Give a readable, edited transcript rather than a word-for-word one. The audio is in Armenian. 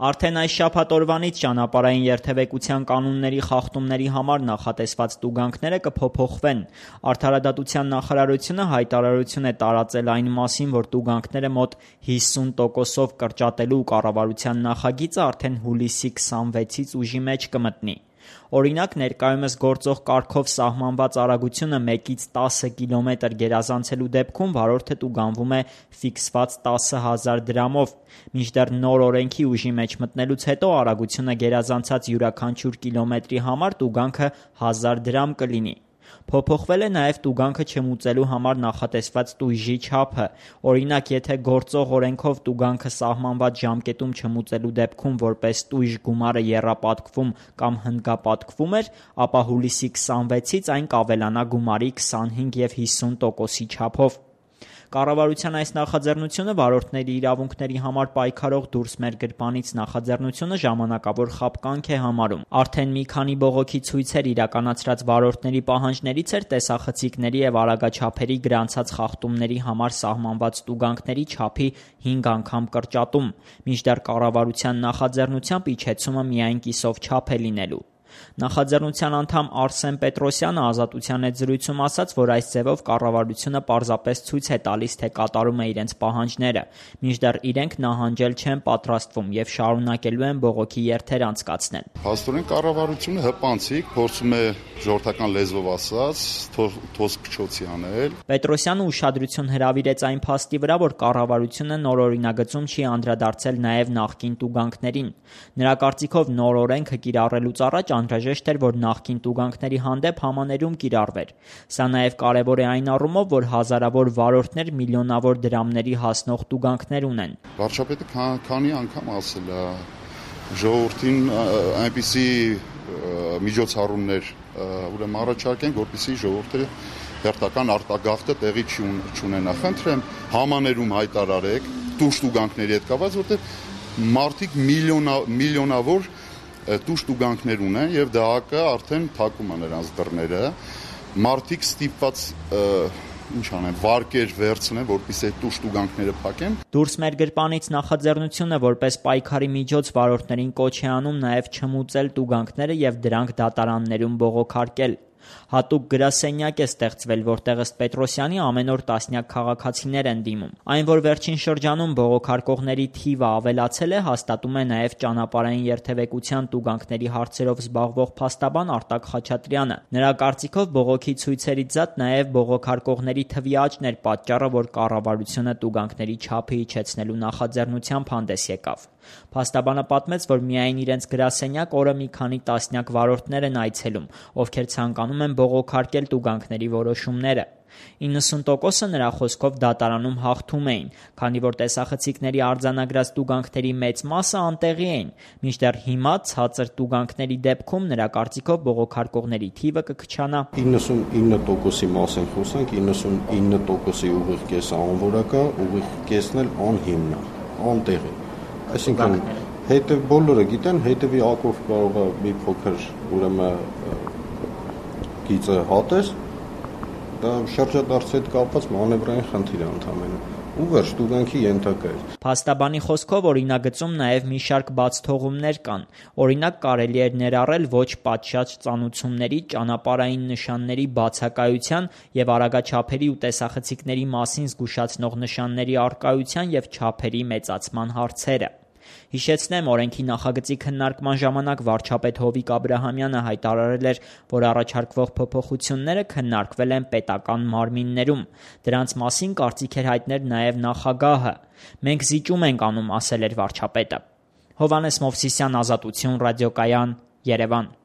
Արդեն այս շաբաթ օրվանից ճանապարհային երթևեկության կանոնների խախտումների համար նախատեսված տուգանքները կփոփոխվեն։ Արդարադատության նախարարությունը հայտարարություն է տարածել այն մասին, որ տուգանքները մոտ 50%-ով կրճատելու կառավարության նախագիծը արդեն հուլիսի 26-ից ուժի մեջ կմտնի։ Օրինակ, ներկայումս գործող կարգով սահմանված արագությունը 1-ից 10 կմ գերազանցելու դեպքում վարորդը տուգանվում է ֆիքսված 10,000 դրամով, մինչդեռ նոր օրենքի ուժի մեջ մտնելուց հետո արագությունը գերազանցած յուրաքանչյուր կիլոմետրի համար տուգանքը 1000 դրամ կլինի։ Փոփոխվել է նաև տուգանքը չմուծելու համար նախատեսված տույժի չափը։ Օրինակ, եթե գործող օրենքով տուգանքը սահմանված ժամկետում չմուծելու դեպքում որպես տույժ գումարը եռապատկվում կամ հնգապատկվում էր, ապա հուլիսի 26-ից այն կավելանա գումարի 25 և 50%-ի չափով։ Կառավարության այս նախաձեռնությունը վարորդների իրավունքների համար պայքարող «Դուրս մեր գրպանից» նախաձեռնությունը ժամանակավոր խաբկանք է համարում։ Արդեն մի քանի բողոքի ցույցեր իրականացրած վարորդների պահանջներից էր տեսախցիկների և արագաչափերի գրանցած խախտումների համար սահմանված տուգանքների չափի 5 անգամ կրճատում, մինչդեռ կառավարության նախաձեռնությամբ իջեցումը միայն կիսով չափ է լինելու։ Նախաձեռնության անդամ Արսեն Պետրոսյանը «Ազատության» հետ զրույցում ասաց, որ այս ձևով կառավարությունը պարզապես ցույց է տալիս, թե կատարում է իրենց պահանջները, մինչդեռ իրենք նահանջել չեն պատրաստվում և շարունակելու են բողոքի երթեր անցկացնել։ Փաստորեն կառավարությունը հպանցիկ փորձում է ժողովրդական լեզվով ասած թոս փչոցի անել։ Պետրոսյանը ուշադրություն հրավիրեց այն փաստի վրա, որ կառավարությունը նոր օրինագծում չի անդրադարձել նաև նախկին տուգանքներին։ Նրա կարծիքով նոր օրենքը կիրառելուց առաջ անհրաժեշտ էր, որ նախկին տուգանքների հանդեպ համաներում կիրառվեր։ Սա նաև կարևոր է այն առումով, որ հազարավոր վարորդներ միլիոնավոր դրամների հասնող տուգանքներ ունեն։ Վարչապետը քանի անգամ ասել է ժողովրդին այնպիսի միջոցառումներ ուրեմն առաջարկեն, որպեսզի ժողովուրդը հերթական արտագաղթը տեղի չունենա։ Խնդրեմ, համաներում հայտարարեք տուժ տուգանքների հետ կապված, որտեղ մարդիկ միլիոնավոր տուժ տուգանքներ ունեն եւ ԴԱԿ-ը արդեն փակում է նրանց դռները։ Մարդիկ ստիպված ինչ անեն, վարկեր վերցնեն, որպեսզի այդ տուժ տուգանքները փակեն։ Դուրս մեր գրպանից նախաձեռնությունը որպես պայքարի միջոց վարորդներին կոչ է անում նաև չմուծել տուգանքները եւ դրանք դատարաններում բողոքարկել։ Հատուկ գրասենյակ է ստեղծվել, որտեղ ըստ Պետրոսյանի ամեն օր տասնյակ քաղաքացիներ են դիմում։ Այն, որ վերջին շրջանում բողոքարկողների թիվը ավելացել է, հաստատում է նաև ճանապարհային երթևեկության տուգանքների հարցերով զբաղվող փաստաբան Արտակ Խաչատրյանը։ Նրա կարծիքով բողոքի ցույցերից զատ նաև բողոքարկողների թվի աճն էր պատճառը, որ կառավարությունը տուգանքների չափը իջեցնելու նախաձեռնությամբ հանդես եկավ։ Փաստաբանը պատմեց, որ միայն իրենց գրասենյակ օրը մի քանի տասնյակ վարորդներ են այցելում, ովքեր ցանկանում են բողոքարկել տուգանքների որոշումները։ 90%-ը նրա խոսքով դատարանում հաղթում էին, քանի որ տեսախցիկների արձանագրած տուգանքների մեծ մասը անտեղի էին, մինչդեռ հիմա ցածր տուգանքների դեպքում նրա կարծիքով բողոքարկողների թիվը կքչանա։ 99%-ի մաս են խոսանք, 99%-ի ուղիղ կեսը անորակա, ուղիղ կեսն էլ անհիմն, անտեղի։ Այսինքն հետև բոլորը գիտեն, հետևի ակով կարող է մի փոքր ուրեմն գիծը հատես, դա շրջադարձի հետ կապված մանևրային խնդիր է ընդհանրապես։ Ու վերջ տուգանքի ենթակա է։ Փաստաբանի խոսքով օրինագծում նաև մի շարք բացթողումներ կան։ Օրինակ կարելի է ներառել ոչ պատշաճ ծանուցումների, ճանապարհային նշանների բացակայության եւ արագաչափերի ու տեսախցիկների մասին զգուշացնող նշանների առկայության եւ չափերի մեծացման հարցերը։ Հիշեցնեմ, օրենքի նախագծի քննարկման ժամանակ վարչապետ Հովիկ Աբրահամյանը հայտարարել էր, որ առաջարկվող փոփոխությունները քննարկվել են պետական մարմիններում։ Դրանց մասին կարծիք էր հայտնել նաև նախագահը։ Մենք զիջում ենք անում, ասել էր վարչապետը։ Հովհաննես Մովսիսյան, Ազատություն ռադիոկայան, Երևան։